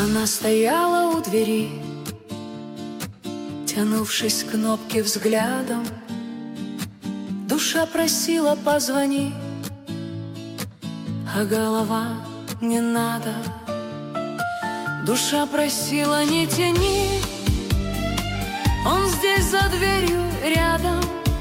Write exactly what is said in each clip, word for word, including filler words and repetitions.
Она стояла у двери, тянувшись к кнопке взглядом. Душа просила: позвони, а голова: не надо. Душа просила: не тяни, он здесь за дверью рядом.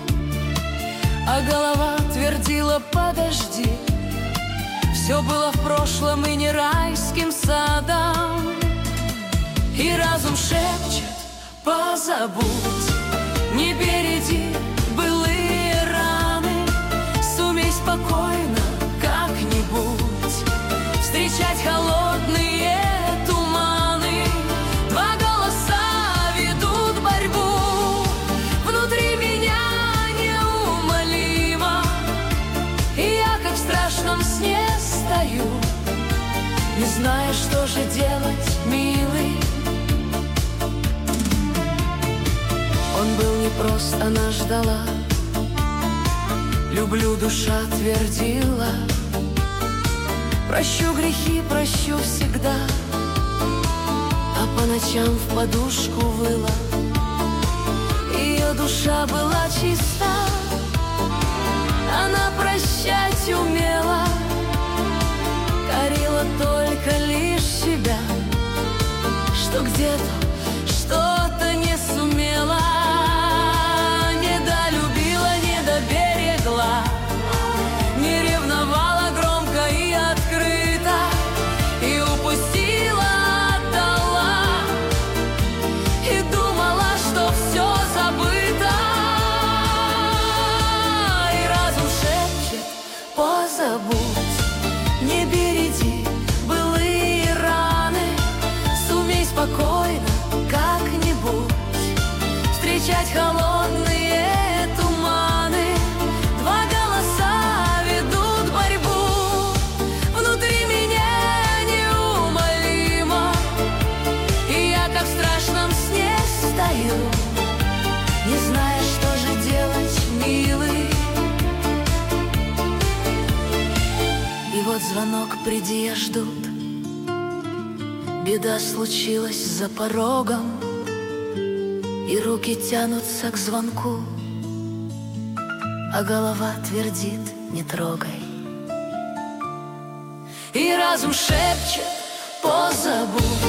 А голова твердила: подожди, все было в прошлом и не райским садом. И разум шепчет: позабудь, не береди былые раны. Сумей спокойно как-нибудь встречать холодные туманы. Два голоса ведут борьбу внутри меня неумолимо. И я, как в страшном сне, стою, не зная, что же делать, милый. Он был непрост, она ждала. Люблю, душа твердила. Прощу грехи, прощу всегда. А по ночам в подушку выла. Ее душа была чиста, она прощать умела. Корила только лишь себя, что где-то что-то не сумела. Не долюбила, не доберегла, не ревновала громко и открыто. И упустила, отдала, и думала, что все забыто. И разум шепчет: позабудь, не береди былые раны. Сумей спокойно как-нибудь встречать холодные туманы. Два голоса ведут борьбу внутри меня неумолимо. И я, как в страшном сне, стою, не зная, что же делать, милый. И вот звонок: приди, я ждут. Беда случилась за порогом, и руки тянутся к звонку, а голова твердит: не трогай. И разум шепчет: позабудь,